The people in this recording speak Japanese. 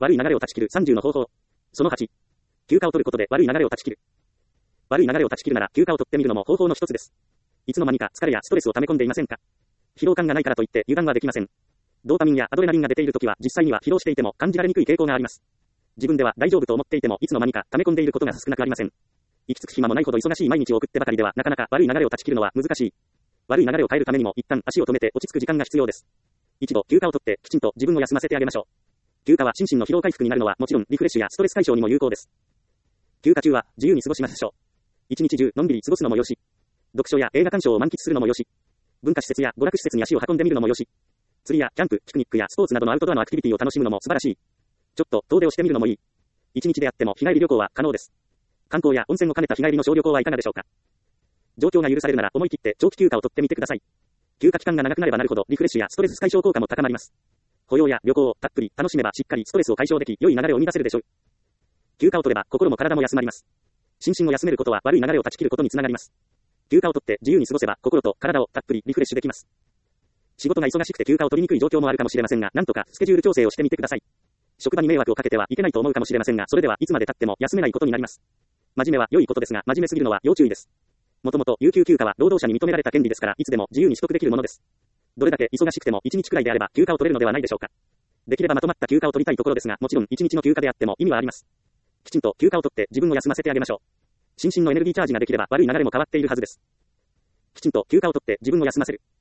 悪い流れを断ち切る30の方法。その8。休暇を取ることで悪い流れを断ち切る。悪い流れを断ち切るなら休暇を取ってみるのも方法の一つです。いつの間にか疲れやストレスを溜め込んでいませんか？疲労感がないからといって油断はできません。ドーパミンやアドレナリンが出ているときは実際には疲労していても感じられにくい傾向があります。自分では大丈夫と思っていてもいつの間にか溜め込んでいることが少なくありません。行き着く暇もないほど忙しい毎日を送ってばかりではなかなか悪い流れを断ち切るのは難しい。悪い流れを変えるためにも一旦足を止めて落ち着く時間が必要です。一度休暇を取ってきちんと自分を休ませてあげましょう。休暇は心身の疲労回復になるのはもちろんリフレッシュやストレス解消にも有効です。休暇中は自由に過ごしましょう。一日中のんびり過ごすのもよし、読書や映画鑑賞を満喫するのもよし、文化施設や娯楽施設に足を運んでみるのもよし、釣りやキャンプ、ピクニックやスポーツなどのアウトドアのアクティビティを楽しむのも素晴らしい。ちょっと遠出をしてみるのもいい。一日であっても日帰り旅行は可能です。観光や温泉を兼ねた日帰りの小旅行はいかがでしょうか。状況が許されるなら思い切って長期休暇を取ってみてください。休暇期間が長くなればなるほどリフレッシュやストレス解消効果も高まります。保養や旅行をたっぷり楽しめばしっかりストレスを解消でき、良い流れを生み出せるでしょう。休暇を取れば心も体も休まります。心身を休めることは悪い流れを断ち切ることにつながります。休暇を取って自由に過ごせば心と体をたっぷりリフレッシュできます。仕事が忙しくて休暇を取りにくい状況もあるかもしれませんが、なんとかスケジュール調整をしてみてください。職場に迷惑をかけてはいけないと思うかもしれませんが、それではいつまで経っても休めないことになります。真面目は良いことですが、真面目すぎるのは要注意です。もともと有給休暇は労働者に認められた権利ですから、いつでも自由に取得できるものです。どれだけ忙しくても1日くらいであれば休暇を取れるのではないでしょうか。できればまとまった休暇を取りたいところですが、もちろん1日の休暇であっても意味はあります。きちんと休暇を取って自分を休ませてあげましょう。心身のエネルギーチャージができれば悪い流れも変わっているはずです。きちんと休暇を取って自分を休ませる。